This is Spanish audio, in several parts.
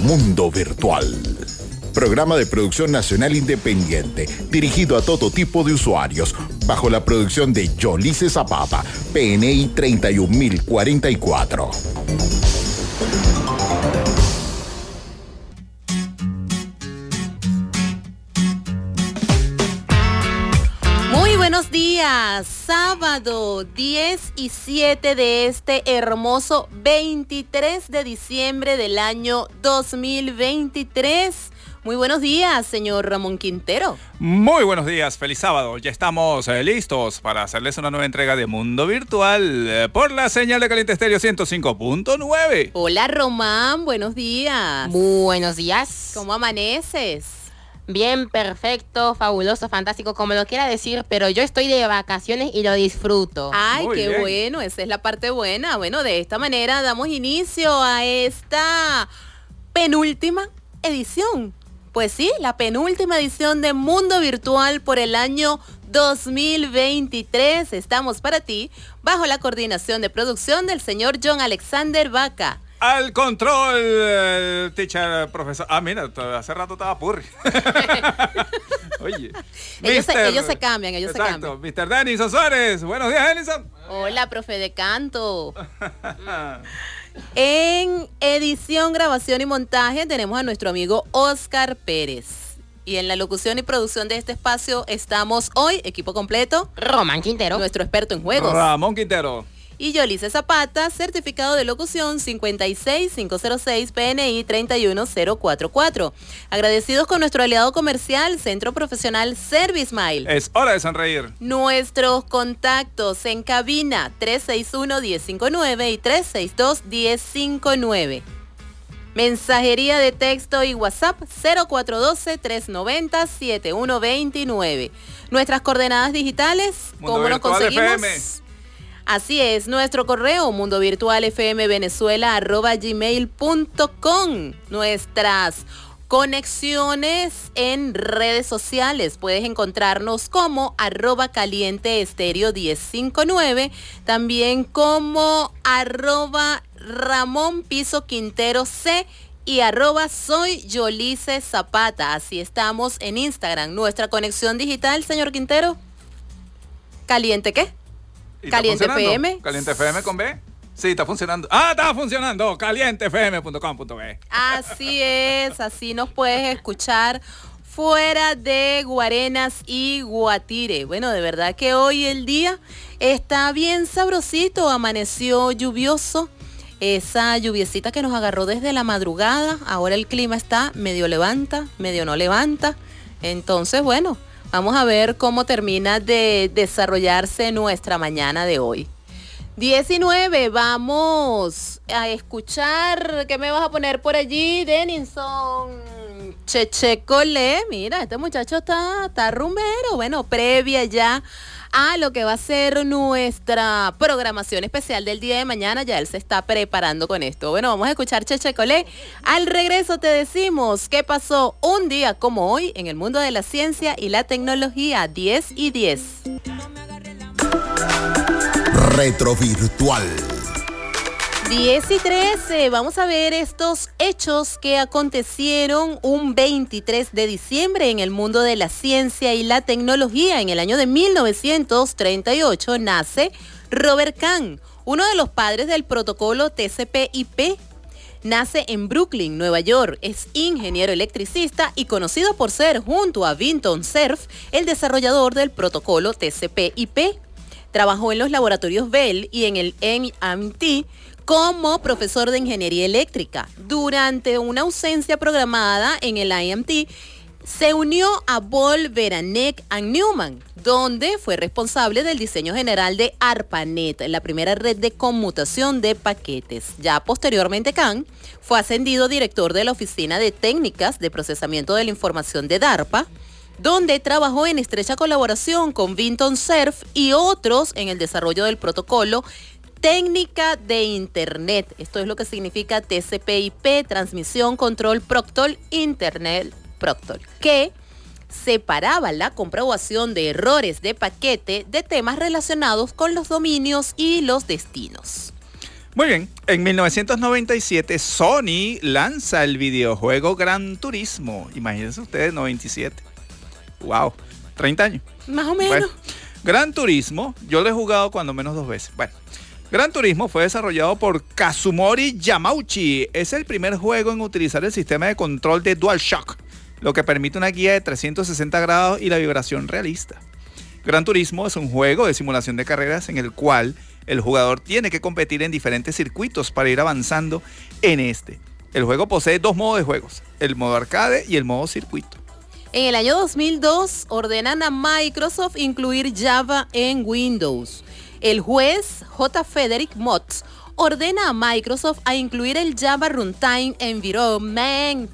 Mundo Virtual. Programa de producción nacional independiente, dirigido a todo tipo de usuarios, bajo la producción de Yolice Zapata, PNI 31044. Buenos días, sábado 10 y 7 de este hermoso 23 de diciembre del año 2023. Muy buenos días, señor Ramón Quintero. Muy buenos días, feliz sábado. Ya estamos listos para hacerles una nueva entrega de Mundo Virtual por la señal de Caliente Estéreo 105.9. Hola, Román, buenos días. Buenos días. ¿Cómo amaneces? Bien, perfecto, fabuloso, fantástico, como lo quiera decir, pero yo estoy de vacaciones y lo disfruto. Ay, muy qué bien. bueno, esa es la parte buena. Bueno, de esta manera damos inicio a esta penúltima edición. Pues sí, la penúltima edición de Mundo Virtual por el año 2023. Estamos para ti bajo la coordinación de producción del señor John Alexander Vaca. Al control, teacher, profesor. Ah, mira, hace rato estaba Purri. Oye. Ellos se cambian. Exacto, Mr. Denison Suárez. Buenos días, Denison. Hola, profe de canto. En edición, grabación y montaje tenemos a nuestro amigo Oscar Pérez. Y en la locución y producción de este espacio estamos hoy, equipo completo, Román Quintero, nuestro experto en juegos, Ramón Quintero, y Yolice Zapata, certificado de locución 56506 PNI 31044. Agradecidos con nuestro aliado comercial, Centro Profesional ServiceMail. es hora de sonreír. Nuestros contactos en cabina 361-1059 y 362-1059. Mensajería de texto y WhatsApp 0412-390-7129. Nuestras coordenadas digitales, ¿cómo nos conseguimos? FM. Así es, nuestro correo mundovirtualfmvenezuela@gmail.com. Nuestras conexiones en redes sociales. Puedes encontrarnos como @calienteestereo1059, también como @RamónPisoQuinteroC y @soy Yolice Zapata. Así estamos en Instagram. Nuestra conexión digital, señor Quintero. ¿Caliente qué? Caliente FM. Caliente FM con B. Sí, está funcionando. Ah, está funcionando. calientefm.com.b. Así es, así nos puedes escuchar fuera de Guarenas y Guatire. Bueno, de verdad que hoy el día está bien sabrosito, amaneció lluvioso. Esa lluviecita que nos agarró desde la madrugada, ahora el clima está medio levanta, medio no levanta. Entonces, bueno, vamos a ver cómo termina de desarrollarse nuestra mañana de hoy. 19, vamos a escuchar. ¿Qué me vas a poner por allí, Denison? Chechecole, mira, este muchacho está rumbero. Bueno, previa ya a lo que va a ser nuestra programación especial del día de mañana, ya él se está preparando con esto. Bueno, vamos a escuchar Chechecole. Al regreso te decimos qué pasó un día como hoy en el mundo de la ciencia y la tecnología. 10 y 10. Retrovirtual. 10 y 13, vamos a ver estos hechos que acontecieron un 23 de diciembre en el mundo de la ciencia y la tecnología. En el año de 1938 nace Robert Kahn, uno de los padres del protocolo TCP/IP. Nace en Brooklyn, Nueva York, es ingeniero electricista y conocido por ser, junto a Vinton Cerf, el desarrollador del protocolo TCP/IP. Trabajó en los laboratorios Bell y en el MIT como profesor de ingeniería eléctrica. Durante una ausencia programada en el IMT, se unió a Boll, Beranek and Newman, donde fue responsable del diseño general de ARPANET, la primera red de conmutación de paquetes. Ya posteriormente, Kahn fue ascendido director de la Oficina de Técnicas de Procesamiento de la Información de DARPA, donde trabajó en estrecha colaboración con Vinton Cerf y otros en el desarrollo del protocolo técnica de Internet. Esto es lo que significa TCP/IP, transmisión, control, Proctol, Internet, Proctol, que separaba la comprobación de errores de paquete de temas relacionados con los dominios y los destinos. Muy bien, en 1997 Sony lanza el videojuego Gran Turismo. Imagínense ustedes, 97. Wow, 30 años. Más o menos. Bueno, Gran Turismo, yo lo he jugado cuando menos 2 veces. Bueno, Gran Turismo fue desarrollado por Kazunori Yamauchi. Es el primer juego en utilizar el sistema de control de DualShock, lo que permite una guía de 360 grados y la vibración realista. Gran Turismo es un juego de simulación de carreras en el cual el jugador tiene que competir en diferentes circuitos para ir avanzando en este. El juego posee 2 modos de juegos, el modo arcade y el modo circuito. En el año 2002 ordenan a Microsoft incluir Java en Windows. El juez J. Frederick Motz ordena a Microsoft a incluir el Java Runtime Environment.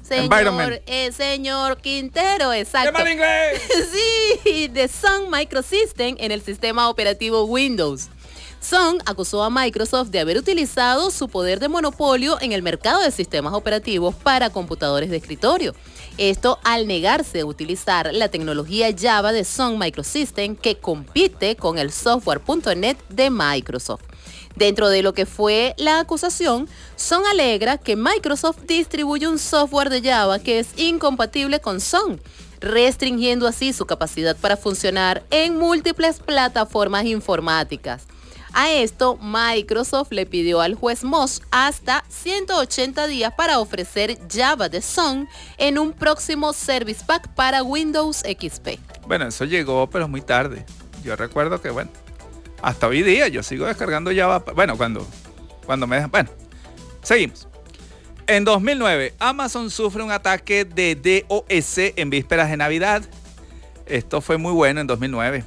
Señor Quintero, exacto. ¡Qué mal inglés! Sí, de Sun Microsystem en el sistema operativo Windows. Sun acusó a Microsoft de haber utilizado su poder de monopolio en el mercado de sistemas operativos para computadores de escritorio. Esto al negarse a utilizar la tecnología Java de Sun Microsystem que compite con el software.net de Microsoft. Dentro de lo que fue la acusación, Sun alegra que Microsoft distribuye un software de Java que es incompatible con Sun, restringiendo así su capacidad para funcionar en múltiples plataformas informáticas. A esto, Microsoft le pidió al juez Moss hasta 180 días para ofrecer Java de Sun en un próximo Service Pack para Windows XP. Bueno, eso llegó, pero muy tarde. Yo recuerdo que, bueno, hasta hoy día yo sigo descargando Java. Bueno, cuando me dejan. Bueno, seguimos. En 2009, Amazon sufre un ataque de DOS en vísperas de Navidad. Esto fue muy bueno en 2009.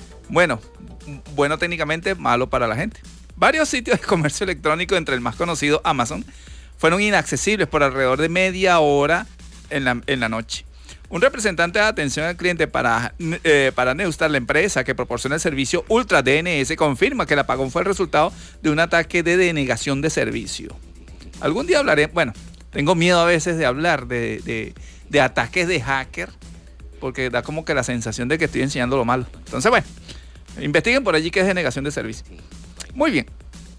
Bueno técnicamente, malo para la gente. Varios sitios de comercio electrónico, entre el más conocido Amazon, fueron inaccesibles por alrededor de media hora en la noche. Un representante de atención al cliente para Neustar, la empresa que proporciona el servicio Ultra DNS, confirma que el apagón fue el resultado de un ataque de denegación de servicio. Algún día hablaré, bueno, tengo miedo a veces de hablar de ataques de hacker, porque da como que la sensación de que estoy enseñando lo malo. Entonces, bueno, investiguen por allí qué es denegación de servicio. Muy bien.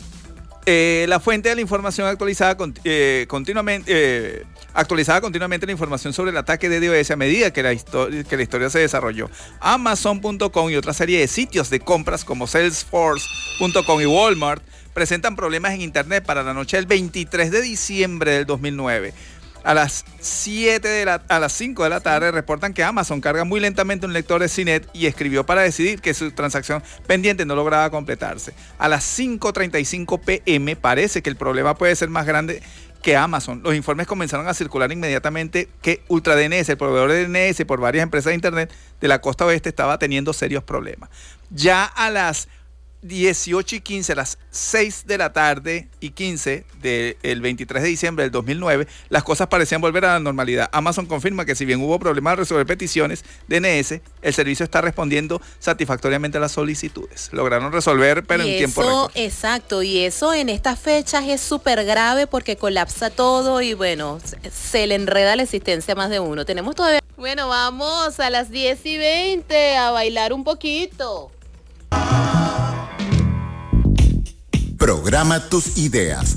La fuente de la información actualizada continuamente la información sobre el ataque de DOS a medida que la historia se desarrolló. Amazon.com y otra serie de sitios de compras como Salesforce.com y Walmart presentan problemas en Internet para la noche del 23 de diciembre del 2009. A las 5 de la tarde reportan que Amazon carga muy lentamente un lector de CNET y escribió para decidir que su transacción pendiente no lograba completarse. A las 5:35 p.m. parece que el problema puede ser más grande que Amazon. Los informes comenzaron a circular inmediatamente que UltraDNS, el proveedor de DNS por varias empresas de Internet de la costa oeste, estaba teniendo serios problemas. Ya a las 18:15, a las 6 de la tarde y 15 del 23 de diciembre del 2009, las cosas parecían volver a la normalidad. Amazon confirma que si bien hubo problemas de resolver peticiones DNS, el servicio está respondiendo satisfactoriamente a las solicitudes. Lograron resolver, pero en tiempo récord. Exacto, y eso en estas fechas es súper grave porque colapsa todo y bueno, se le enreda la existencia a más de uno. Tenemos todavía... Bueno, vamos a las 10:20 a bailar un poquito. Programa tus ideas.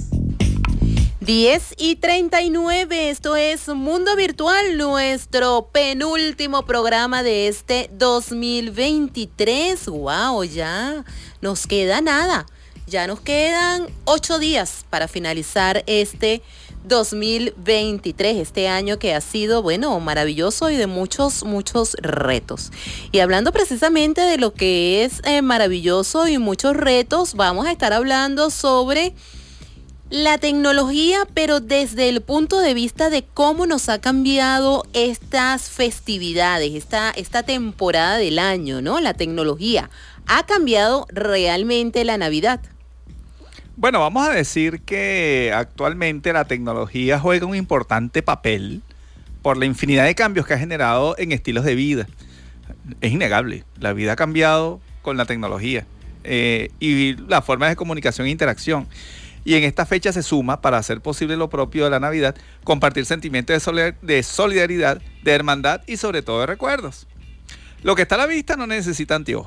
10:39, esto es Mundo Virtual, nuestro penúltimo programa de este 2023. ¡Wow! Ya nos queda nada. Ya nos quedan 8 días para finalizar este 2023, este año que ha sido, bueno, maravilloso y de muchos retos. Y hablando precisamente de lo que es maravilloso y muchos retos, vamos a estar hablando sobre la tecnología, pero desde el punto de vista de cómo nos ha cambiado estas festividades, esta temporada del año, ¿no? La tecnología ha cambiado realmente la Navidad. Bueno, vamos a decir que actualmente la tecnología juega un importante papel por la infinidad de cambios que ha generado en estilos de vida. Es innegable, la vida ha cambiado con la tecnología y las formas de comunicación e interacción. Y en esta fecha se suma, para hacer posible lo propio de la Navidad, compartir sentimientos de solidaridad, de hermandad y sobre todo de recuerdos. Lo que está a la vista no necesita anteojos.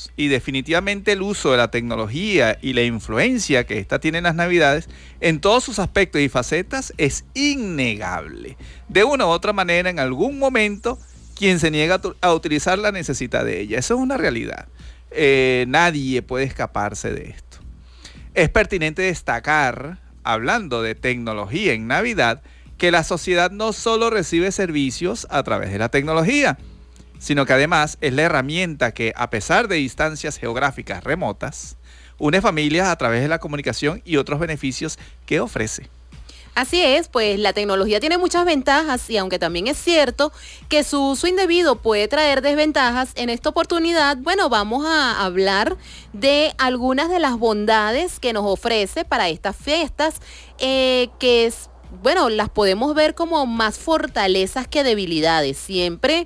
y definitivamente el uso de la tecnología y la influencia que ésta tiene en las Navidades, en todos sus aspectos y facetas, es innegable. De una u otra manera, en algún momento, quien se niega a utilizarla necesita de ella. Eso es una realidad. Nadie puede escaparse de esto. Es pertinente destacar, hablando de tecnología en Navidad, que la sociedad no solo recibe servicios a través de la tecnología, sino que además es la herramienta que, a pesar de distancias geográficas remotas, une familias a través de la comunicación y otros beneficios que ofrece. Así es, pues la tecnología tiene muchas ventajas y aunque también es cierto que su uso indebido puede traer desventajas, en esta oportunidad, bueno, vamos a hablar de algunas de las bondades que nos ofrece para estas fiestas, que es, bueno, las podemos ver como más fortalezas que debilidades. Siempre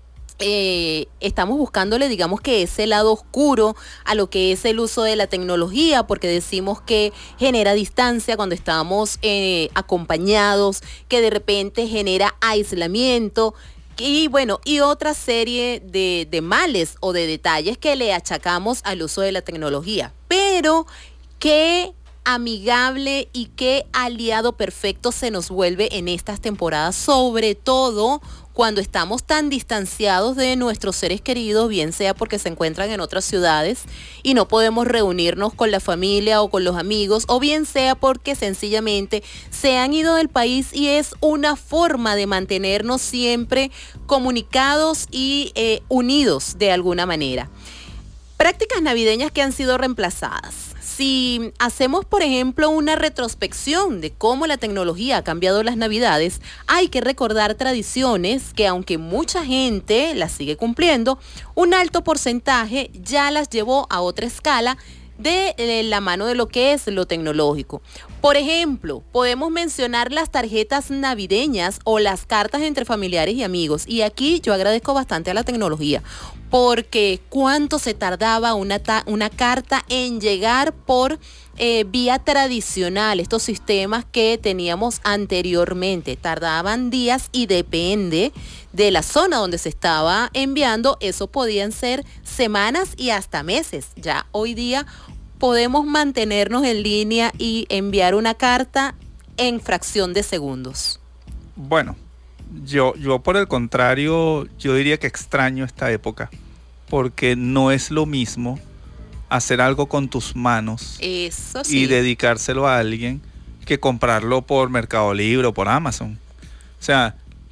estamos buscándole, digamos, que ese lado oscuro a lo que es el uso de la tecnología, porque decimos que genera distancia cuando estamos acompañados, que de repente genera aislamiento y bueno, y otra serie de males o de detalles que le achacamos al uso de la tecnología. Pero qué amigable y qué aliado perfecto se nos vuelve en estas temporadas, sobre todo cuando estamos tan distanciados de nuestros seres queridos, bien sea porque se encuentran en otras ciudades y no podemos reunirnos con la familia o con los amigos, o bien sea porque sencillamente se han ido del país y es una forma de mantenernos siempre comunicados y unidos de alguna manera. Prácticas navideñas que han sido reemplazadas. Si hacemos, por ejemplo, una retrospección de cómo la tecnología ha cambiado las Navidades, hay que recordar tradiciones que, aunque mucha gente las sigue cumpliendo, un alto porcentaje ya las llevó a otra escala de la mano de lo que es lo tecnológico. Por ejemplo, podemos mencionar las tarjetas navideñas o las cartas entre familiares y amigos. Y aquí yo agradezco bastante a la tecnología, porque cuánto se tardaba una carta en llegar por vía tradicional. Estos sistemas que teníamos anteriormente tardaban días y depende de la zona donde se estaba enviando, eso podían ser semanas y hasta meses. Ya hoy día podemos mantenernos en línea y enviar una carta en fracción de segundos. Bueno, yo por el contrario, yo diría que extraño esta época, porque no es lo mismo hacer algo con tus manos, eso sí, y dedicárselo a alguien que comprarlo por Mercado Libre o por Amazon. O sea,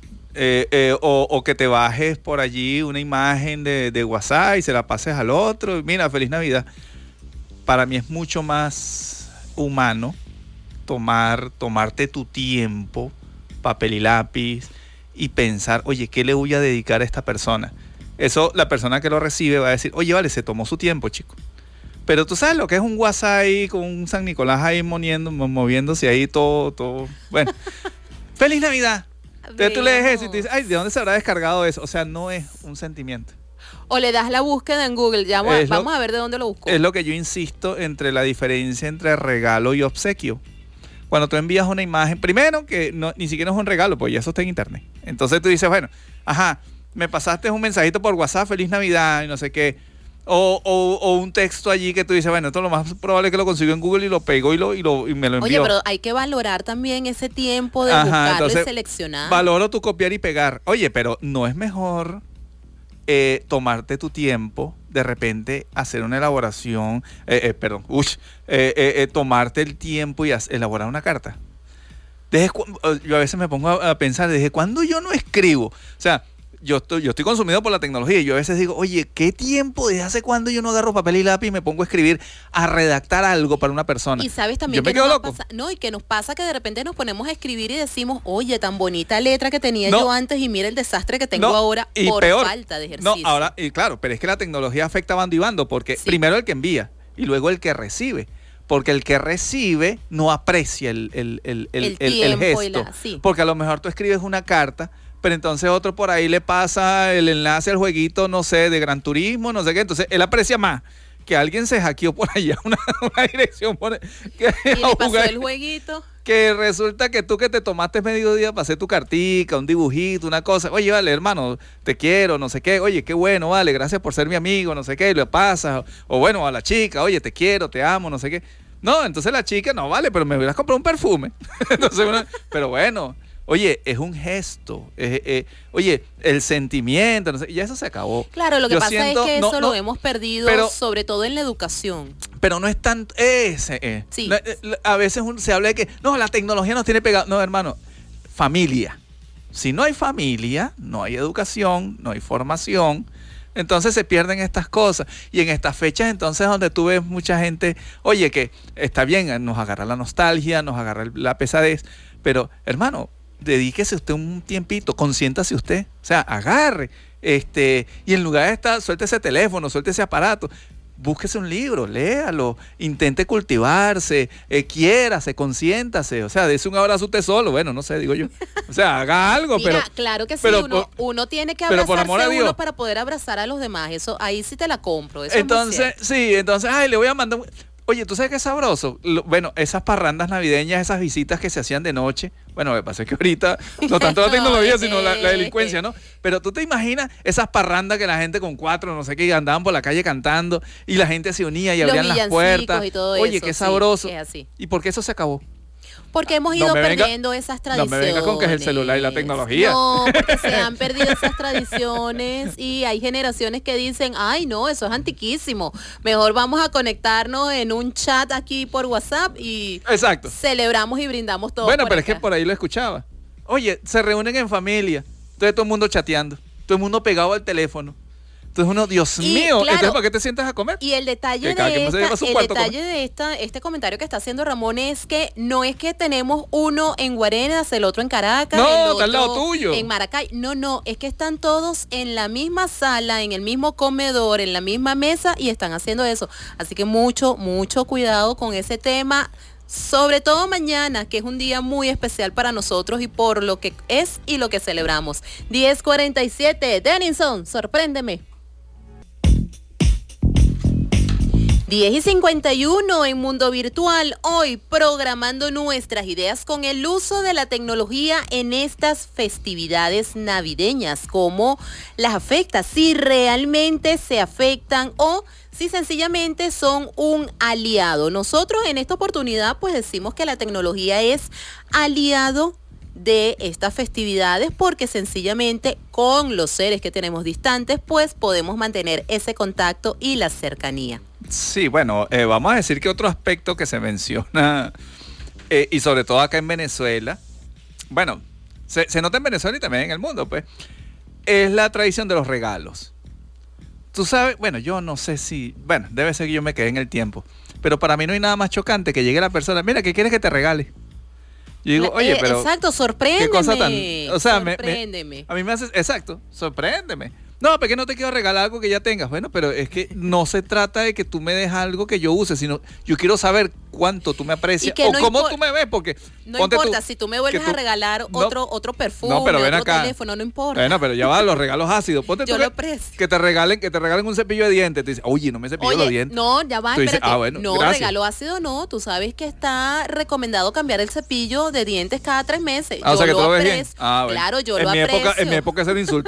o que te bajes por allí una imagen de WhatsApp y se la pases al otro. Mira, feliz Navidad. Para mí es mucho más humano tomarte tu tiempo, papel y lápiz, y pensar, oye, ¿qué le voy a dedicar a esta persona? Eso, la persona que lo recibe va a decir, oye, vale, se tomó su tiempo, chico. Pero tú sabes lo que es un WhatsApp ahí con un San Nicolás ahí moviéndose ahí todo. Bueno, ¡feliz Navidad! Entonces tú lees eso y tú dices, ay, ¿de dónde se habrá descargado eso? O sea, no es un sentimiento. O le das la búsqueda en Google, ya vamos a ver de dónde lo busco. Es lo que yo insisto entre la diferencia entre regalo y obsequio. Cuando tú envías una imagen, primero que ni siquiera es un regalo, pues ya eso está en internet. Entonces tú dices, bueno, me pasaste un mensajito por WhatsApp, feliz Navidad y no sé qué. O un texto allí que tú dices, bueno, esto es lo más probable que lo consiguió en Google y lo pegó y me lo envió. Oye, pero hay que valorar también ese tiempo de buscarlo, entonces, seleccionar. Valoro tu copiar y pegar. Oye, pero no es mejor tomarte tu tiempo, de repente hacer una elaboración, tomarte el tiempo y elaborar una carta. Yo a veces me pongo a pensar, ¿desde cuándo yo no escribo? O sea, yo estoy consumido por la tecnología y yo a veces digo, oye, ¿qué tiempo desde hace cuándo yo no agarro papel y lápiz y me pongo a escribir, a redactar algo para una persona? Y sabes también que nos pasa que de repente nos ponemos a escribir y decimos, oye, tan bonita letra que tenía yo antes y mira el desastre que tengo ahora por falta de ejercicio. No, ahora, y claro, pero es que la tecnología afecta bando y bando, porque primero el que envía y luego el que recibe. Porque el que recibe no aprecia el gesto. Porque a lo mejor tú escribes una carta, pero entonces otro por ahí le pasa el enlace al jueguito, no sé, de Gran Turismo, no sé qué. Entonces él aprecia más que alguien se hackeó por allá una dirección. Y le pasó el jueguito. que resulta que tú que te tomaste medio día para hacer tu cartica, un dibujito, una cosa. Oye, vale, hermano, te quiero, no sé qué. Oye, qué bueno, vale, gracias por ser mi amigo, no sé qué. Y lo pasas. O bueno, a la chica, oye, te quiero, te amo, no sé qué. No, entonces la chica, no, vale, pero me hubieras comprado un perfume. Entonces, pero bueno, oye, es un gesto. Oye, el sentimiento, no sé, ya eso se acabó. Claro, lo que pasa es que eso lo hemos perdido, pero, sobre todo en la educación. Pero no es tan... Sí. A veces se habla de que, no, la tecnología nos tiene pegado. No, hermano, familia. Si no hay familia, no hay educación, no hay formación. Entonces se pierden estas cosas. Y en estas fechas, entonces, donde tú ves mucha gente, oye, que está bien, nos agarra la nostalgia, nos agarra la pesadez, pero, hermano, dedíquese usted un tiempito, consiéntase usted, o sea, agarre, y en lugar de estar, suelte ese teléfono, suelte ese aparato, búsquese un libro, léalo, intente cultivarse, quiérase, consiéntase, o sea, dése un abrazo usted solo, bueno, no sé, digo yo, o sea, haga algo. Mira, pero claro que sí, pero uno tiene que pero por amor a abrazarse Dios, uno para poder abrazar a los demás, eso ahí sí te la compro, eso entonces, es muy cierto. entonces, ay, le voy a mandar... Oye, ¿tú sabes qué es sabroso? Bueno, esas parrandas navideñas, esas visitas que se hacían de noche, bueno, me pasa que ahorita no tanto la tecnología, sino la delincuencia, ¿no? Pero tú te imaginas esas parrandas que la gente con 4, no sé qué, andaban por la calle cantando y la gente se unía y abrían las puertas. Y todo oye, eso, qué sabroso. Sí, es así. ¿Y por qué eso se acabó? Porque hemos ido perdiendo esas tradiciones. No me venga con que es el celular y la tecnología. No, porque se han perdido esas tradiciones y hay generaciones que dicen, ay no, eso es antiquísimo. Mejor vamos a conectarnos en un chat aquí por WhatsApp y exacto, celebramos y brindamos todo. Bueno, pero acá. Es que por ahí lo escuchaba. Oye, se reúnen en familia, entonces todo el mundo chateando, todo el mundo pegado al teléfono. Entonces uno, Dios mío, claro, entonces ¿para qué te sientas a comer? Y el detalle este comentario que está haciendo Ramón es que no es que tenemos uno en Guarenas, el otro en Caracas, no, el otro está al lado tuyo, en Maracay. No, es que están todos en la misma sala, en el mismo comedor, en la misma mesa y están haciendo eso. Así que mucho cuidado con ese tema. Sobre todo mañana, que es un día muy especial para nosotros y por lo que es y lo que celebramos. 10:47, Denison, sorpréndeme. 10:51 en Mundo Virtual, hoy programando nuestras ideas con el uso de la tecnología en estas festividades navideñas, cómo las afecta, si realmente se afectan o si sencillamente son un aliado. Nosotros en esta oportunidad pues decimos que la tecnología es aliado de estas festividades porque sencillamente con los seres que tenemos distantes pues podemos mantener ese contacto y la cercanía. Sí, bueno, vamos a decir que otro aspecto que se menciona y sobre todo acá en Venezuela, bueno, se nota en Venezuela y también en el mundo, pues, es la tradición de los regalos. Tú sabes, bueno, yo no sé si, bueno, debe ser que yo me quedé en el tiempo, pero para mí no hay nada más chocante que llegue la persona, mira, ¿qué quieres que te regale? Yo digo, oye, pero... Exacto, sorpréndeme. ¿Qué cosa tan...? O sea, sorpréndeme. A mí me hace... Exacto, sorpréndeme. No, porque no te quiero regalar algo que ya tengas. Bueno, pero es que no se trata de que tú me des algo que yo use, sino yo quiero saber cuánto tú me aprecias o no cómo tú me ves, porque... No importa, si tú me vuelves a regalar otro perfume, pero ven otro acá. Teléfono, no importa. Bueno, pero ya va, los regalos ácidos. Ponte yo tú lo aprecio. Que te regalen un cepillo de dientes. Te dices, oye, no me cepillo los dientes. No, ya va, tú dices, espérate. bueno, no, gracias. Regalo ácido no. Tú sabes que está recomendado cambiar el cepillo de dientes cada 3 meses. O sea, que tú lo ves bien. Bueno. Claro, yo lo aprecio. En mi época ese era insulto.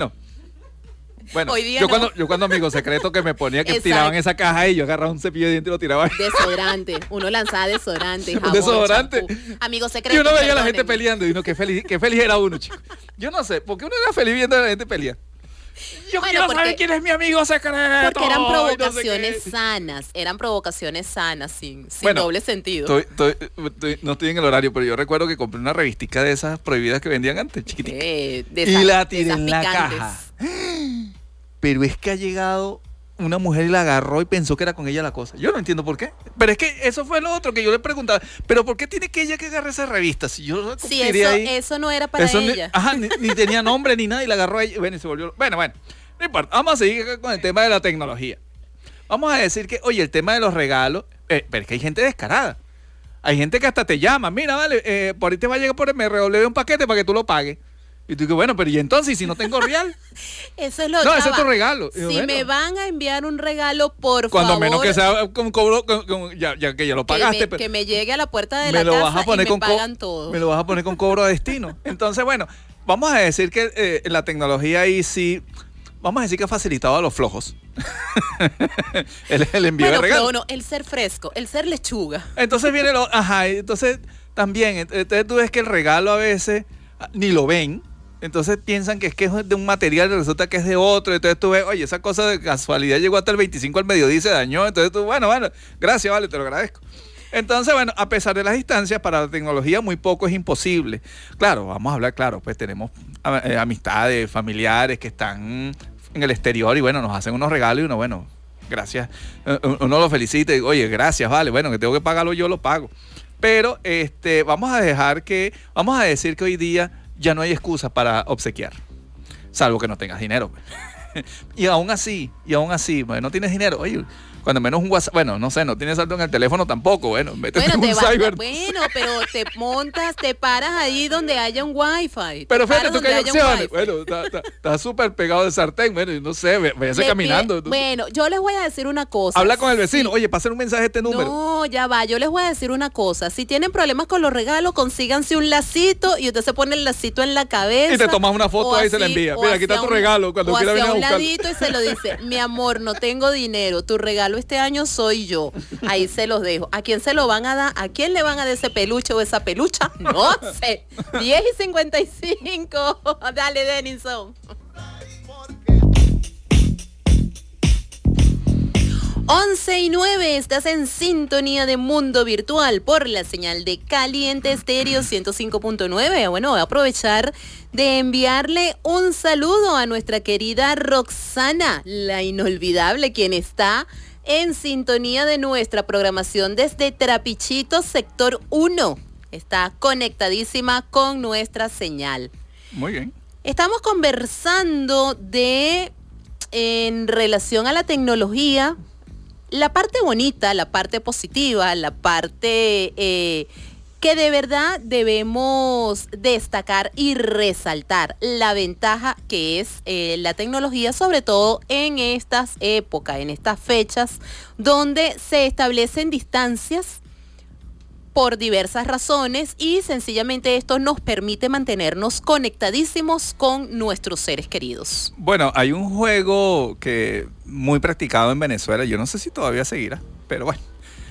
Bueno, yo cuando amigo secreto que me ponía que tiraban esa caja y yo agarraba un cepillo de dientes y lo tiraba. Desodorante, uno lanzaba desodorante, jabón, desodorante. Amigo secreto. Y uno veía a la gente peleando y uno qué feliz era uno, chico. Yo no sé, ¿por qué uno era feliz viendo a la gente pelear? Yo quiero saber quién es mi amigo secreto. Porque eran provocaciones sanas, sin doble sentido. No estoy en el horario, pero yo recuerdo que compré una revistica de esas prohibidas que vendían antes, chiquitica. Y la tiré en la caja. Pero es que ha llegado una mujer y la agarró y pensó que era con ella la cosa. Yo no entiendo por qué. Pero es que eso fue lo otro que yo le preguntaba. ¿Pero por qué tiene que ella que agarrar esa revista? Si yo eso no era para ella. Ni tenía nombre ni nada y la agarró ella. Bueno, y se volvió... Bueno, no importa. Vamos a seguir con el tema de la tecnología. Vamos a decir que, oye, el tema de los regalos... pero es que hay gente descarada. Hay gente que hasta te llama. Mira, vale, por ahí te va a llegar me revolver un paquete para que tú lo pagues. Y tú dices, bueno, pero ¿y entonces si no tengo real? Eso es lo No, ese es tu regalo. Si Y bueno, me van a enviar un regalo, por cuando favor. menos que sea con cobro, ya que ya lo pagaste. Que me llegue a la puerta de me la lo vas casa a poner y me con pagan todo. me lo vas a poner con cobro a destino. Entonces, bueno, vamos a decir que la tecnología ahí sí, vamos a decir que ha facilitado a los flojos. el envío de regalos. Bueno, el ser fresco, el ser lechuga. Entonces viene entonces también, entonces tú ves que el regalo a veces ni lo ven. Entonces piensan que es de un material y resulta que es de otro. Entonces tú ves, oye, esa cosa de casualidad llegó hasta el 25 al mediodía y se dañó. Entonces tú, bueno, gracias, vale, te lo agradezco. Entonces, bueno, a pesar de las distancias, para la tecnología muy poco es imposible. Claro, vamos a hablar, claro, pues tenemos amistades, familiares que están en el exterior y bueno, nos hacen unos regalos y uno, bueno, gracias. Uno lo felicita y, oye, gracias, vale, bueno, que tengo que pagarlo, yo lo pago. Pero vamos a decir que hoy día ya no hay excusa para obsequiar, salvo que no tengas dinero. y aún así, bueno, no tienes dinero, oye, cuando menos un WhatsApp, bueno, no sé, no tienes saldo en el teléfono tampoco, bueno, métete en un cyber. Bueno, pero te montas, te paras ahí donde haya un wifi. Pero fíjate tú que hay opciones. Bueno, está súper pegado de sartén, bueno, no sé, váyase caminando. Bueno, yo les voy a decir una cosa. Habla con el vecino, oye, pásale un mensaje a este número. No, ya va, yo les voy a decir una cosa. Si tienen problemas con los regalos, consíganse un lacito y usted se pone el lacito en la cabeza. Y te tomas una foto ahí y se la envía. Mira, aquí está tu regalo cuando quiera venir a buscarlo. un ladito y se lo dice, mi amor, no tengo dinero, tu regalo este año soy yo. Ahí se los dejo. ¿A quién se lo van a dar? ¿A quién le van a dar ese peluche o esa pelucha? No sé. 10:55. Dale, Denison. 11:09, estás en sintonía de Mundo Virtual por la señal de Caliente Estéreo 105.9. Bueno, voy a aprovechar de enviarle un saludo a nuestra querida Roxana, la inolvidable, quien está en sintonía de nuestra programación desde Trapichito, sector 1. Está conectadísima con nuestra señal. Muy bien. Estamos conversando en relación a la tecnología, la parte bonita, la parte positiva, la parte que de verdad debemos destacar y resaltar, la ventaja que es la tecnología, sobre todo en estas épocas, en estas fechas, donde se establecen distancias por diversas razones y sencillamente esto nos permite mantenernos conectadísimos con nuestros seres queridos. Bueno, hay un juego que muy practicado en Venezuela, yo no sé si todavía seguirá, pero bueno.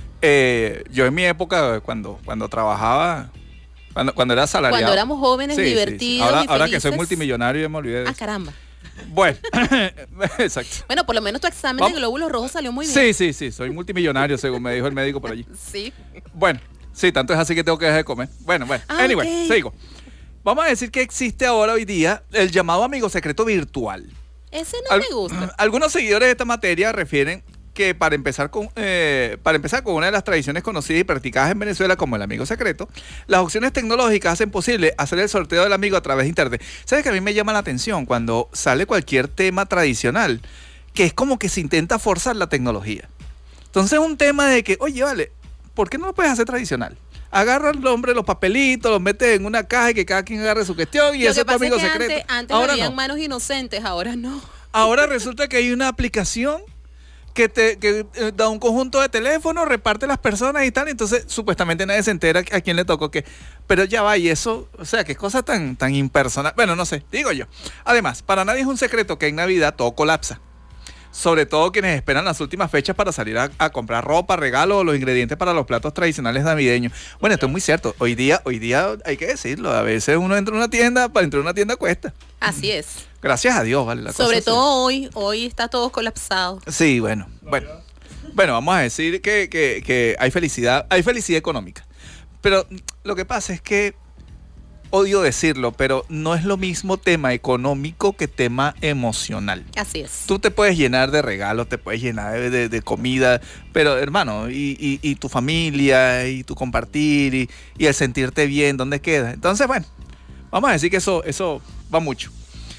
Yo en mi época, cuando trabajaba, cuando era asalariado. Cuando éramos jóvenes, sí, divertidos sí. y ahora que soy multimillonario ya me olvidé de eso. Ah, caramba. Bueno, exacto. Bueno, por lo menos tu examen de glóbulos rojos salió muy bien. Sí, soy multimillonario, según me dijo el médico por allí. Sí. Bueno, sí, tanto es así que tengo que dejar de comer. Bueno, anyway, okay. Sigo. Vamos a decir que existe ahora hoy día el llamado amigo secreto virtual. Ese no me gusta. Algunos seguidores de esta materia refieren que para empezar con una de las tradiciones conocidas y practicadas en Venezuela como el amigo secreto, las opciones tecnológicas hacen posible hacer el sorteo del amigo a través de internet. ¿Sabes que a mí me llama la atención cuando sale cualquier tema tradicional, que es como que se intenta forzar la tecnología? Entonces un tema de que, oye, vale, ¿por qué no lo puedes hacer tradicional? Agarra al hombre los papelitos, los mete en una caja y que cada quien agarre su cuestión y ese es tu amigo secreto. Antes habían manos inocentes, ahora no. Ahora resulta que hay una aplicación que da un conjunto de teléfonos, reparte las personas y tal, entonces supuestamente nadie se entera a quién le tocó qué. Pero ya va, y eso, o sea, qué cosa tan impersonal. Bueno, no sé, digo yo. Además, para nadie es un secreto que en Navidad todo colapsa. Sobre todo quienes esperan las últimas fechas para salir a comprar ropa, regalos o los ingredientes para los platos tradicionales navideños. Bueno, esto es muy cierto. Hoy día hay que decirlo. A veces uno entra a una tienda, para entrar a una tienda cuesta. Así es. Gracias a Dios, vale. Sobre todo hoy está todo colapsado. Sí, bueno, vamos a decir que hay felicidad económica. Pero lo que pasa es que, odio decirlo, pero no es lo mismo tema económico que tema emocional. Así es. Tú te puedes llenar de regalos, te puedes llenar de comida, pero hermano, y tu familia, y tu compartir, y el sentirte bien, ¿dónde queda? Entonces, bueno, vamos a decir que eso va mucho.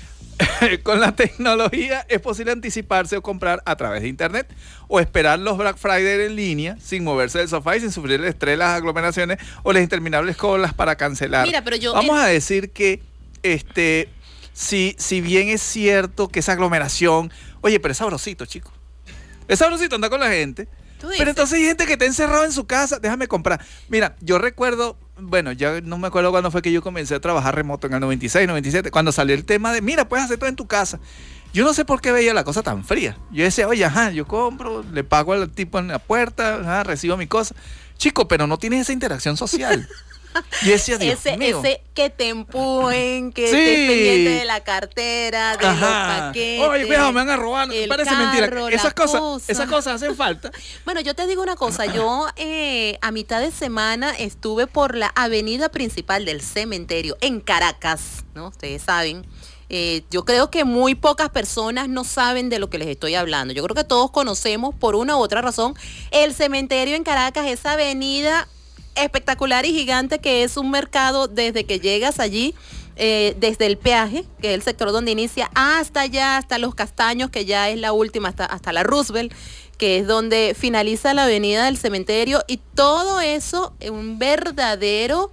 Con la tecnología es posible anticiparse o comprar a través de internet o esperar los Black Friday en línea sin moverse del sofá y sin sufrir el estrés, las aglomeraciones o las interminables colas para cancelar. Mira, pero vamos a decir que si bien es cierto que esa aglomeración, oye, pero es sabrosito, chico. Es sabrosito andar con la gente. Pero entonces hay gente que está encerrada en su casa, déjame comprar. Mira, yo recuerdo, bueno, ya no me acuerdo cuándo fue que yo comencé a trabajar remoto, en el 96, 97, cuando salió el tema de, mira, puedes hacer todo en tu casa. Yo no sé por qué veía la cosa tan fría. Yo decía, oye, yo compro, le pago al tipo en la puerta, recibo mi cosa. Chico, pero no tienes esa interacción social. Y decía, Dios mío. Ese que te empujen, que estés pendiente de la cartera, de los paquetes. Oye, cuidado, me van a robar. Parece mentira. Esas cosas hacen falta. Bueno, yo te digo una cosa. Yo a mitad de semana estuve por la avenida principal del cementerio en Caracas, ¿no? Ustedes saben. Yo creo que muy pocas personas no saben de lo que les estoy hablando. Yo creo que todos conocemos por una u otra razón el cementerio en Caracas, esa avenida espectacular y gigante que es un mercado desde que llegas allí, desde el peaje, que es el sector donde inicia, hasta allá, hasta Los Castaños, que ya es la última, hasta la Roosevelt, que es donde finaliza la avenida del cementerio, y todo eso un verdadero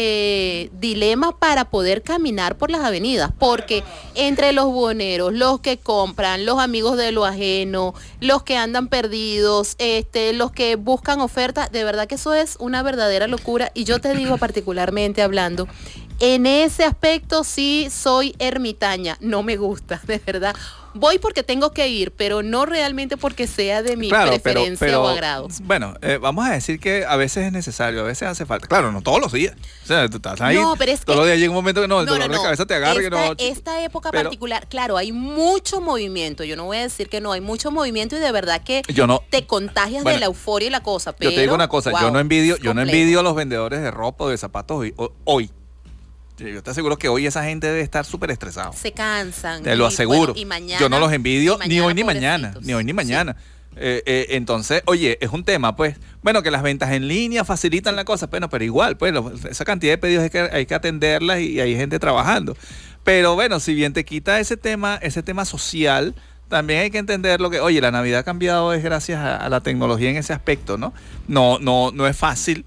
dilema para poder caminar por las avenidas, porque entre los buhoneros, los que compran, los amigos de lo ajeno, los que andan perdidos, los que buscan ofertas, de verdad que eso es una verdadera locura. Y yo te digo, particularmente hablando, en ese aspecto sí soy ermitaña, no me gusta, de verdad. Voy porque tengo que ir, pero no realmente porque sea de mi preferencia o agrado. Bueno, vamos a decir que a veces es necesario, a veces hace falta. Claro, no todos los días. O sea, tú estás ahí, no, pero es todos los días llega un momento que el dolor de cabeza te agarra. Esta época particular, claro, hay mucho movimiento. Yo no voy a decir que no, hay mucho movimiento y de verdad que te contagias de la euforia y la cosa. Pero, yo te digo una cosa, yo no envidio a los vendedores de ropa o de zapatos hoy. Yo te aseguro que hoy esa gente debe estar súper estresada. Se cansan. Te lo aseguro. Bueno, y mañana, yo no los envidio ni hoy ni pobrecitos. mañana. Entonces, oye, es un tema, pues. Bueno, que las ventas en línea facilitan la cosa, pero igual, pues, esa cantidad de pedidos hay que atenderlas y hay gente trabajando. Pero bueno, si bien te quita ese tema social, también hay que entender lo que, oye, la Navidad ha cambiado es gracias a la tecnología en ese aspecto, ¿no? No es fácil,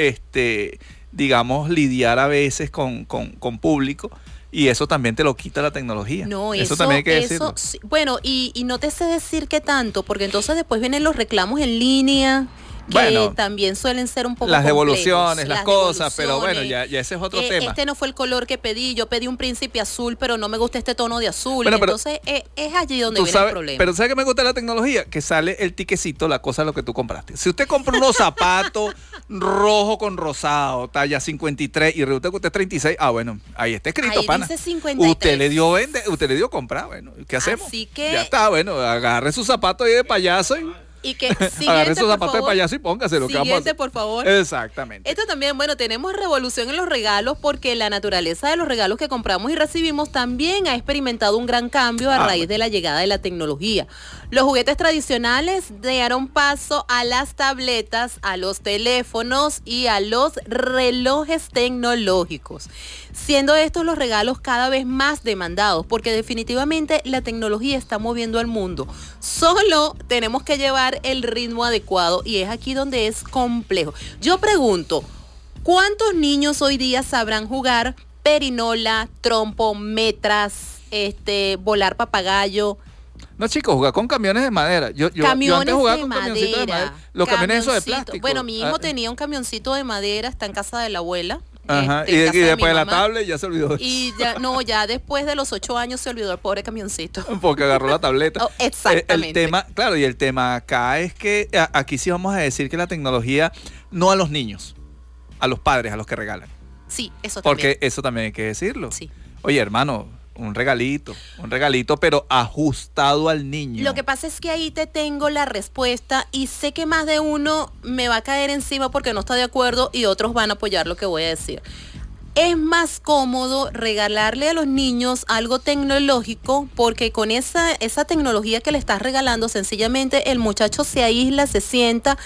digamos, lidiar a veces con público, y eso también te lo quita la tecnología. No, eso también hay que decirlo. Sí, bueno, y no te sé decir qué tanto, porque entonces después vienen los reclamos en línea, que también suelen ser un poco las complejos, devoluciones, las cosas, pero bueno, ya ese es otro tema. Este no fue el color que pedí, yo pedí un príncipe azul, pero no me gusta este tono de azul. Bueno, entonces es allí donde viene el problema. Pero ¿sabes qué me gusta de la tecnología? Que sale el tiquecito, la cosa de lo que tú compraste. Si usted compra unos zapatos rojo con rosado, talla 53, y resulta que usted es 36, bueno, ahí está escrito, ahí pana. Dice 53. Usted le dio comprar, bueno, ¿qué hacemos? Así que ya está, bueno, agarre sus zapatos ahí de payaso y que agarre esos zapatos de payaso y póngaselo. Siguiente, por favor. Exactamente. Esto también, bueno, tenemos revolución en los regalos, porque la naturaleza de los regalos que compramos y recibimos también ha experimentado un gran cambio a raíz de la llegada de la tecnología. Los juguetes tradicionales dieron paso a las tabletas, a los teléfonos y a los relojes tecnológicos, siendo estos los regalos cada vez más demandados, porque definitivamente la tecnología está moviendo al mundo. Solo tenemos que llevar el ritmo adecuado, y es aquí donde es complejo. Yo pregunto, ¿cuántos niños hoy día sabrán jugar perinola, trompo, metras, volar papagayo? No, chicos, jugar con camiones de madera. Yo antes jugaba con camioncitos de madera. Los camiones esos de plástico. Bueno, mi hijo tenía un camioncito de madera, está en casa de la abuela. Ajá, y después de la tablet ya se olvidó. Y ya después de los 8 años se olvidó el pobre camioncito. Porque agarró la tableta. Exactamente. El tema acá es que aquí sí vamos a decir que la tecnología, no a los niños, a los padres, a los que regalan. Sí, eso también. Porque eso también hay que decirlo. Sí. Oye, hermano, un regalito, pero ajustado al niño. Lo que pasa es que ahí te tengo la respuesta, y sé que más de uno me va a caer encima porque no está de acuerdo, y otros van a apoyar lo que voy a decir. Es más cómodo regalarle a los niños algo tecnológico, porque con esa tecnología que le estás regalando, sencillamente el muchacho se aísla, se sienta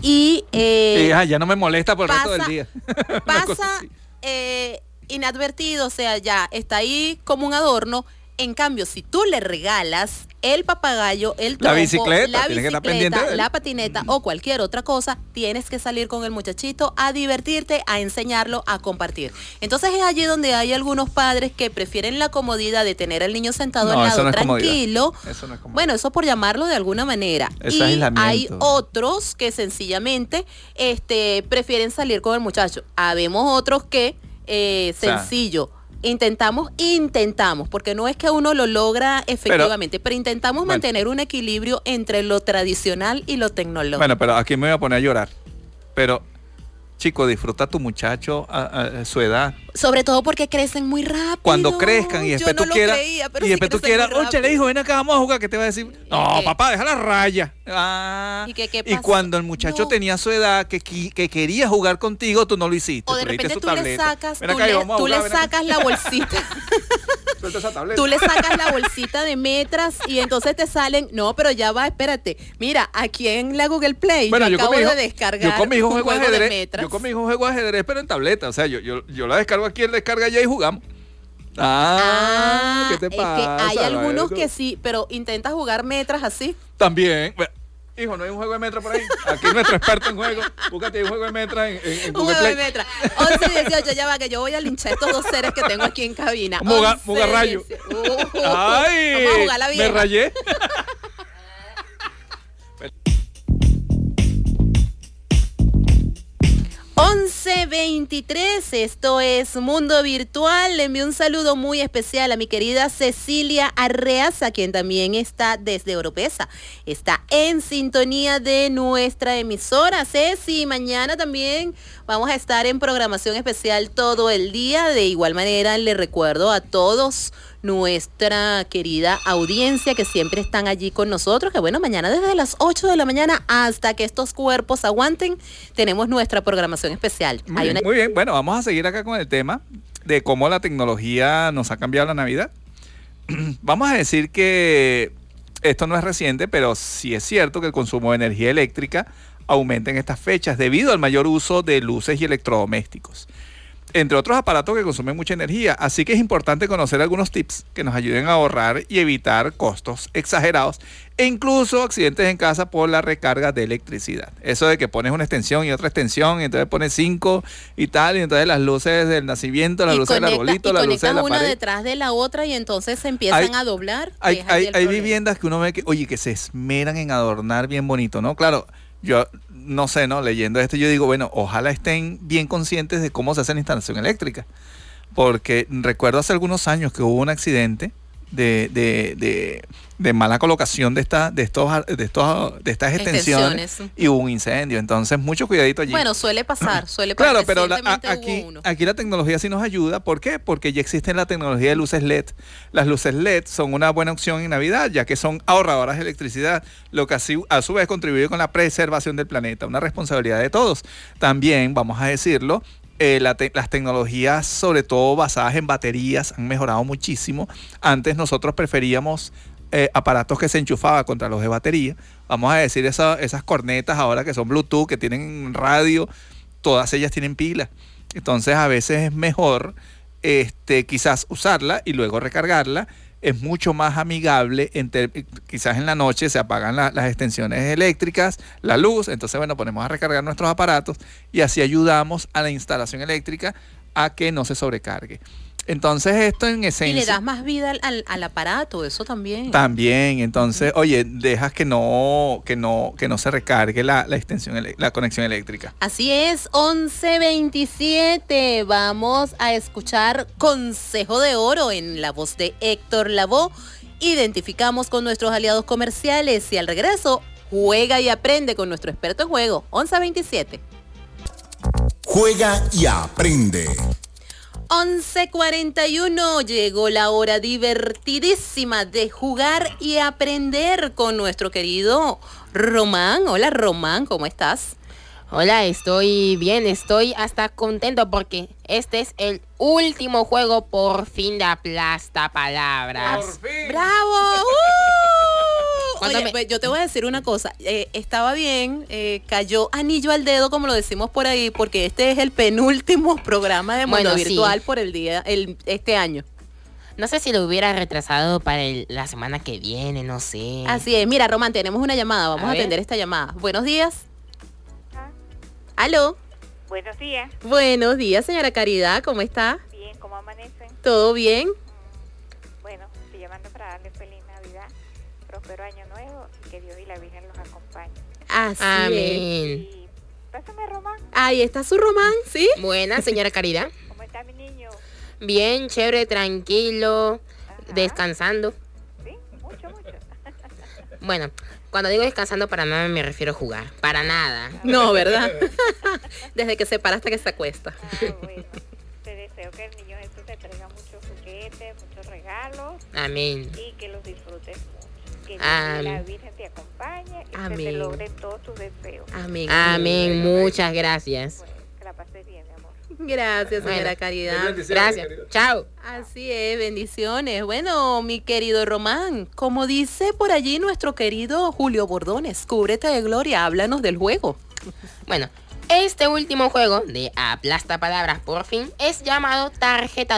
y ya no me molesta por el resto del día. Pasa inadvertido, o sea, ya está ahí como un adorno. En cambio, si tú le regalas el papagayo, el La trompo, bicicleta, tienes que estar pendiente de él. la patineta o cualquier otra cosa, tienes que salir con el muchachito a divertirte, a enseñarlo, a compartir. Entonces es allí donde hay algunos padres que prefieren la comodidad de tener al niño sentado al lado no es tranquilo. Eso no es comodidad. Bueno, eso por llamarlo de alguna manera. Es y aislamiento. hay otros que sencillamente prefieren salir con el muchacho. Habemos otros que sencillo. Intentamos, porque no es que uno lo logra efectivamente, pero intentamos mantener un equilibrio entre lo tradicional y lo tecnológico. Bueno, pero aquí me voy a poner a llorar. Pero, chico, disfruta a tu muchacho a su edad. Sobre todo porque crecen muy rápido. Cuando crezcan y después Yo no tú lo quieras, creía, pero y sí después tú crecen muy quieras, oye, le dijo, ven acá, vamos a jugar, ¿qué te va a decir? No, ¿Qué? papá, deja la raya. Ah, ¿Y qué y pasó? cuando el muchacho No. tenía su edad, que quería jugar contigo, tú no lo hiciste. O de Tú le diste repente su tú le tableta. sacas, Ven acá y vamos a tú jugar, le ven acá. sacas la bolsita. Suelta esa tableta. Tú le sacas la bolsita de metras y entonces te salen, no, pero ya va, espérate. Mira, aquí en la Google Play Bueno, yo acabo con mi hijo- de descargar yo con mi hijo un juego juego de ajedrez. metras. Yo con mi hijo juego ajedrez, pero en tableta. O sea, yo la descargo aquí, él descarga allá y jugamos. ¿Qué te es pasa? que hay algunos Bueno, que sí, pero intenta jugar metras así. también. Bueno, hijo, no hay un juego de metras por ahí. Aquí nuestro experto en juego. Búscate un juego de metras en Un Google juego de Play. metras. 11-18, ya va, que yo voy a linchar estos dos seres que tengo aquí en cabina. Mugarrayo. 11-18. ¡Ay! Vamos a jugar la Me vieja. rayé. 11:23, esto es Mundo Virtual. Le envío un saludo muy especial a mi querida Cecilia Arreaza, quien también está desde Oropesa. Está en sintonía de nuestra emisora. Ceci, mañana también vamos a estar en programación especial todo el día. De igual manera, le recuerdo a todos nuestra querida audiencia que siempre están allí con nosotros, que bueno, mañana desde las 8 de la mañana hasta que estos cuerpos aguanten, tenemos nuestra programación especial. Muy bien, bueno, vamos a seguir acá con el tema de cómo la tecnología nos ha cambiado la Navidad. Vamos a decir que esto no es reciente, pero sí es cierto que el consumo de energía eléctrica aumenta en estas fechas debido al mayor uso de luces y electrodomésticos, entre otros aparatos que consumen mucha energía. Así que es importante conocer algunos tips que nos ayuden a ahorrar y evitar costos exagerados e incluso accidentes en casa por la recarga de electricidad. Eso de que pones una extensión y otra extensión y entonces pones 5 y tal, y entonces las luces del nacimiento, las luces del arbolito, las luces de la una pared. detrás de la otra y entonces se empiezan a doblar. Hay viviendas que uno ve que, oye, que se esmeran en adornar bien bonito, ¿no? Claro, yo no sé, ¿no? Leyendo esto yo digo, bueno, ojalá estén bien conscientes de cómo se hace la instalación eléctrica. Porque recuerdo hace algunos años que hubo un accidente de mala colocación de estas extensiones y hubo un incendio. Entonces, mucho cuidadito allí. Bueno, suele pasar. Claro, pero Recientemente hubo uno. aquí la tecnología sí nos ayuda. ¿Por qué? Porque ya existe la tecnología de luces LED. Las luces LED son una buena opción en Navidad, ya que son ahorradoras de electricidad, lo que así, a su vez contribuye con la preservación del planeta, una responsabilidad de todos. También, vamos a decirlo, las tecnologías, sobre todo basadas en baterías, han mejorado muchísimo. Antes nosotros preferíamos aparatos que se enchufaban contra los de batería. Vamos a decir esas cornetas ahora que son Bluetooth, que tienen radio, todas ellas tienen pila. Entonces a veces es mejor quizás usarla y luego recargarla. Es mucho más amigable, quizás en la noche se apagan las extensiones eléctricas, la luz, entonces bueno, ponemos a recargar nuestros aparatos y así ayudamos a la instalación eléctrica a que no se sobrecargue. Entonces esto en esencia... Y le das más vida al aparato, eso también. También, entonces, oye, dejas que no se recargue la extensión, la conexión eléctrica. Así es, 11:27. Vamos a escuchar Consejo de Oro en la voz de Héctor Lavoe. Identificamos con nuestros aliados comerciales y al regreso, juega y aprende con nuestro experto en juego. 11:27. Juega y aprende. 11:41, llegó la hora divertidísima de jugar y aprender con nuestro querido Román. Hola Román, ¿cómo estás? Hola, estoy bien, estoy hasta contento porque este es el último juego por fin de Aplastapalabras. ¡Por fin! ¡Bravo! Oye, Cuéntame. pues, yo te voy a decir una cosa, estaba bien, cayó anillo al dedo, como lo decimos por ahí, porque este es el penúltimo programa de Mundo Bueno, sí. Virtual por este año. No sé si lo hubiera retrasado para la semana que viene, no sé. Así es. Mira, Román, tenemos una llamada. Vamos a ver. atender esta llamada. Buenos días. Ah, ¿Aló? buenos días. Buenos días, señora Caridad. ¿Cómo está? Bien, ¿cómo amanecen? ¿Todo bien? Bueno, estoy llamando para darles feliz Navidad, próspero año nuevo y que Dios y la Virgen los acompañe. Así es. Amén. Y pásame, Román. Ahí está su Román, ¿sí? Buena, señora Caridad. ¿Cómo está mi niño? Bien, chévere, tranquilo, Ajá. descansando. Sí, mucho, mucho. Bueno, cuando digo descansando para nada me refiero a jugar. Para nada. No, ¿verdad? Desde que se para hasta que se acuesta. Bueno, te deseo que el niño Jesús te traiga muchos juguetes, muchos regalos Amén. y que los disfrutes mucho. Que Dios y Amén. la Virgen te acompañe y que te Amén. logren todos tus deseos. Amén. Amén, muchas gracias. Bueno, que la pases bien, mi amor. Gracias, señora Bueno. Caridad. Gracias. Chao. Así es, bendiciones. Bueno, mi querido Román, como dice por allí nuestro querido Julio Bordones, cúbrete de gloria, háblanos del juego. Bueno, este último juego de Aplasta Palabras por fin es llamado Tarjeta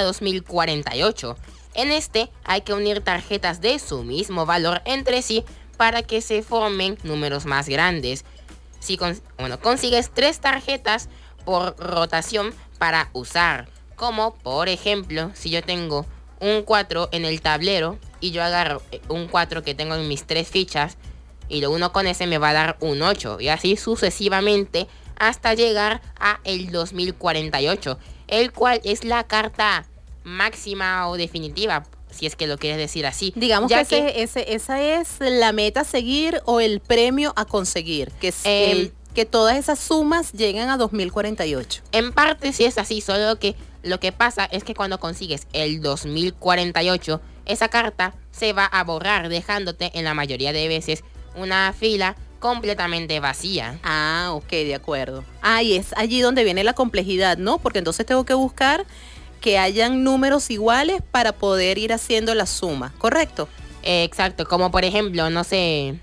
2048. En este hay que unir tarjetas de su mismo valor entre sí para que se formen números más grandes. Si consigues 3 tarjetas por rotación para usar, como por ejemplo, si yo tengo un 4 en el tablero y yo agarro un 4 que tengo en mis 3 fichas y lo uno con ese me va a dar un 8 y así sucesivamente hasta llegar a el 2048, el cual es la carta máxima o definitiva, si es que lo quieres decir así. Digamos ya que esa es la meta a seguir o el premio a conseguir, que, que todas esas sumas lleguen a 2048. En parte sí es así, solo que lo que pasa es que cuando consigues el 2048, esa carta se va a borrar, dejándote en la mayoría de veces una fila completamente vacía. Ah, ok, de acuerdo. Ah, y es allí donde viene la complejidad, ¿no? Porque entonces tengo que buscar que hayan números iguales para poder ir haciendo la suma, ¿correcto? Exacto, como por ejemplo, no sé,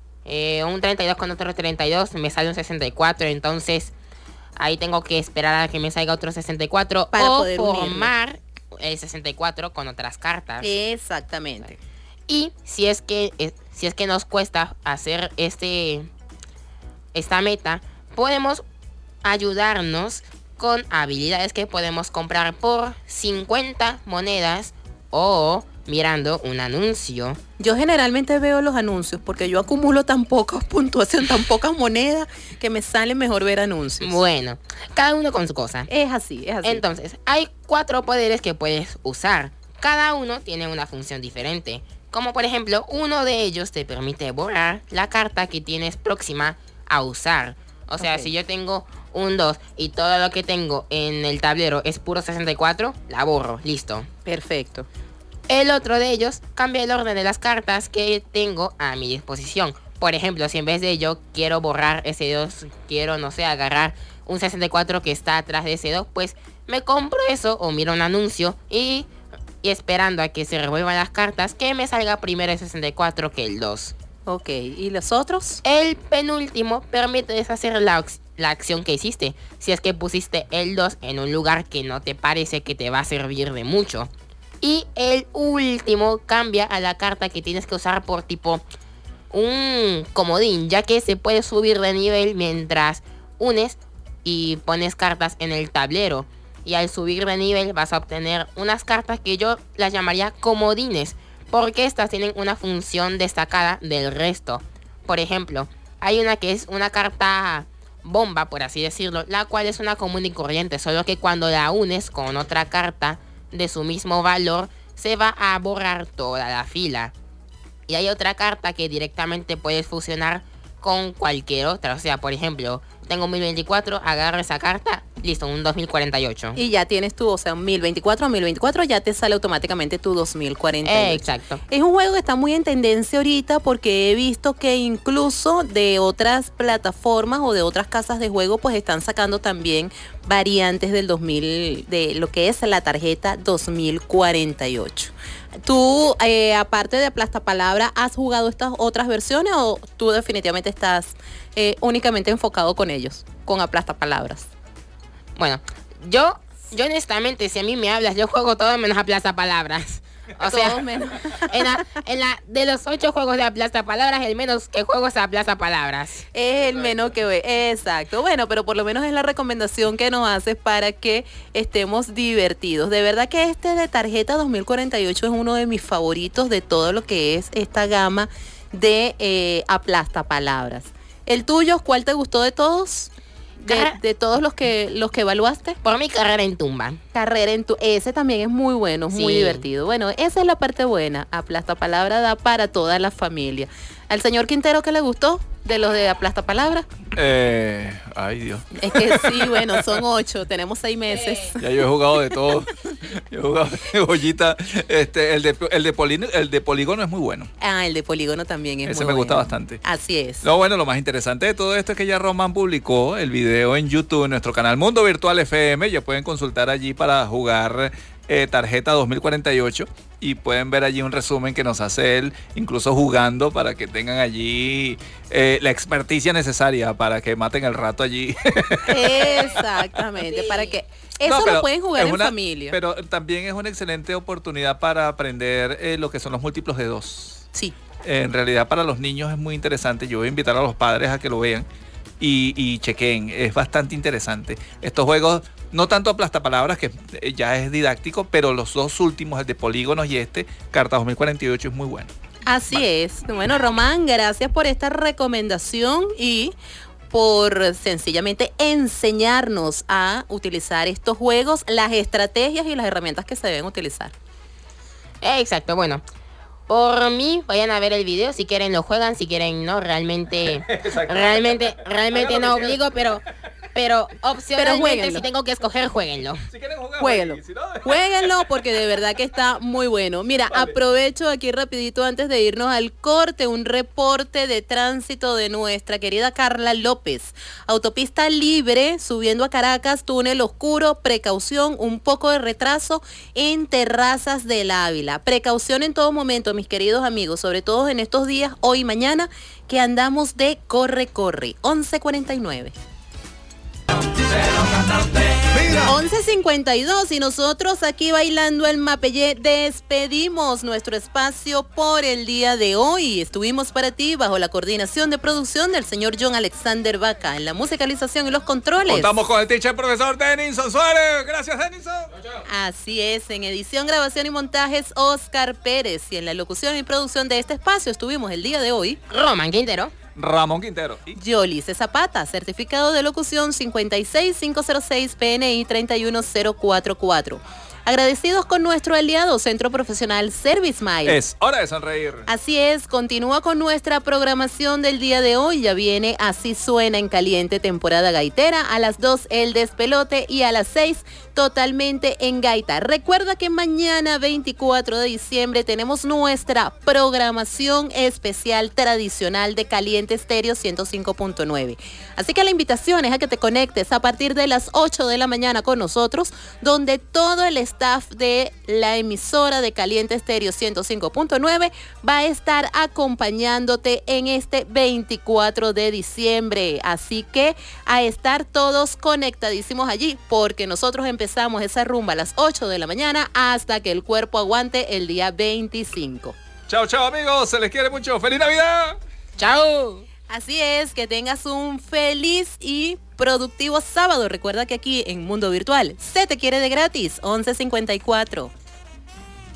un 32 con otro 32, me sale un 64, entonces ahí tengo que esperar a que me salga otro 64 Para o poder formar el 64 con otras cartas. Exactamente. Y si es que nos cuesta hacer esta meta, podemos ayudarnos con habilidades que podemos comprar por 50 monedas o mirando un anuncio. Yo generalmente veo los anuncios porque yo acumulo tan pocas puntuación, tan pocas monedas que me sale mejor ver anuncios. Bueno, cada uno con su cosa. Es así, es así. Entonces, hay 4 poderes que puedes usar. Cada uno tiene una función diferente. Como por ejemplo, uno de ellos te permite borrar la carta que tienes próxima a usar. O sea, Ok. si yo tengo un 2 y todo lo que tengo en el tablero es puro 64, la borro, listo. Perfecto. El otro de ellos cambia el orden de las cartas que tengo a mi disposición. Por ejemplo, si en vez de yo quiero borrar ese 2, quiero, no sé, agarrar un 64 que está atrás de ese 2, pues me compro eso o miro un anuncio y esperando a que se revuelvan las cartas, que me salga primero el 64 que el 2. Ok, ¿y los otros? El penúltimo permite deshacer la acción que hiciste, si es que pusiste el 2 en un lugar que no te parece que te va a servir de mucho. Y el último cambia a la carta que tienes que usar por tipo un comodín, ya que se puede subir de nivel mientras unes y pones cartas en el tablero. Y al subir de nivel vas a obtener unas cartas que yo las llamaría comodines, porque estas tienen una función destacada del resto. Por ejemplo, hay una que es una carta bomba, por así decirlo, la cual es una común y corriente, solo que cuando la unes con otra carta de su mismo valor, se va a borrar toda la fila. Y hay otra carta que directamente puedes fusionar con cualquier otra. O sea, por ejemplo, tengo un 1024, agarro esa carta, listo, un 2048. Y ya tienes tu, o sea, 1024 a 1024 ya te sale automáticamente tu 2048. Exacto. Es un juego que está muy en tendencia ahorita porque he visto que incluso de otras plataformas o de otras casas de juego pues están sacando también variantes del 2000, de lo que es la tarjeta 2048. ¿Tú, aparte de Aplastapalabra, has jugado estas otras versiones o tú definitivamente estás únicamente enfocado con ellos, con Aplastapalabras? Bueno, yo honestamente, si a mí me hablas, yo juego todo menos Aplastapalabras. O sea, Todos menos. de los 8 juegos de aplasta palabras, el menos que juego es aplasta palabras. Es el menos que ve. Exacto. Bueno, pero por lo menos es la recomendación que nos haces para que estemos divertidos. De verdad que este de tarjeta 2048 es uno de mis favoritos de todo lo que es esta gama de aplasta palabras. ¿El tuyo cuál te gustó de todos? De todos los que evaluaste. Por mi carrera en tumba. Ese también es muy bueno, muy Sí. divertido. Bueno, esa es la parte buena. Aplasta palabra da para toda la familia. ¿Al señor Quintero qué le gustó de los de aplasta palabra? Ay, Dios. Es que sí, bueno, son 8, tenemos 6 meses. Ya yo he jugado de todo. Yo he jugado de joyita. El de polígono es muy bueno. Ah, el de polígono también es Ese muy me gusta bueno. bastante. Así es. Lo más interesante de todo esto es que ya Román publicó el video en YouTube, en nuestro canal Mundo Virtual FM. Ya pueden consultar allí para jugar tarjeta 2048 y pueden ver allí un resumen que nos hace él, incluso jugando, para que tengan allí la experticia necesaria para que maten el rato allí. Exactamente, para que eso No, pero lo pueden jugar es en una- familia. Pero también es una excelente oportunidad para aprender lo que son los múltiplos de 2. Sí. En realidad para los niños es muy interesante. Yo voy a invitar a los padres a que lo vean y chequen. Es bastante interesante. Estos juegos, no tanto aplastapalabras, que ya es didáctico, pero los dos últimos, el de polígonos y Carta 2048, es muy bueno. Así es. Bueno, Román, gracias por esta recomendación y por sencillamente enseñarnos a utilizar estos juegos, las estrategias y las herramientas que se deben utilizar. Exacto, bueno. Por mí, vayan a ver el video. Si quieren lo juegan, si quieren no. Realmente no obligo, pero opcionalmente juéguenlo. si tengo que escoger, jueguenlo. Si quieren jugar, Jueguenlo. Jueguenlo porque de verdad que está muy bueno. Mira, aprovecho aquí rapidito antes de irnos al corte, un reporte de tránsito de nuestra querida Carla López. Autopista libre, subiendo a Caracas, túnel oscuro, precaución, un poco de retraso en Terrazas del Ávila. Precaución en todo momento, mis queridos amigos, sobre todo en estos días, hoy y mañana, que andamos de corre. 11:49. 11:52 y nosotros aquí bailando el Mapellé despedimos nuestro espacio por el día de hoy. Estuvimos para ti bajo la coordinación de producción del señor John Alexander Vaca, en la musicalización y los controles. Contamos con el teacher profesor Denison Suárez. Gracias, Denison. Así es, en edición, grabación y montajes Oscar Pérez, y en la locución y producción de este espacio estuvimos el día de hoy Román Quintero. Ramón Quintero. Y Yolice Zapata, certificado de locución 56506 PNI 31044. Agradecidos con nuestro aliado Centro Profesional ServiceMile. es hora de sonreír. Así es, continúa con nuestra programación del día de hoy. Ya viene Así Suena en Caliente, temporada gaitera. A las 2 el despelote y a las 6 totalmente en gaita. Recuerda que mañana 24 de diciembre tenemos nuestra programación especial tradicional de Caliente Estéreo 105.9. Así que la invitación es a que te conectes a partir de las 8 de la mañana con nosotros, donde todo el staff de la emisora de Caliente Estéreo 105.9 va a estar acompañándote en este 24 de diciembre. Así que a estar todos conectadísimos allí, porque nosotros empezamos esa rumba a las 8 de la mañana hasta que el cuerpo aguante el día 25. Chao, chao, amigos. Se les quiere mucho. ¡Feliz Navidad! ¡Chao! Así es, que tengas un feliz y productivo sábado. Recuerda que aquí en Mundo Virtual se te quiere de gratis. 11:54.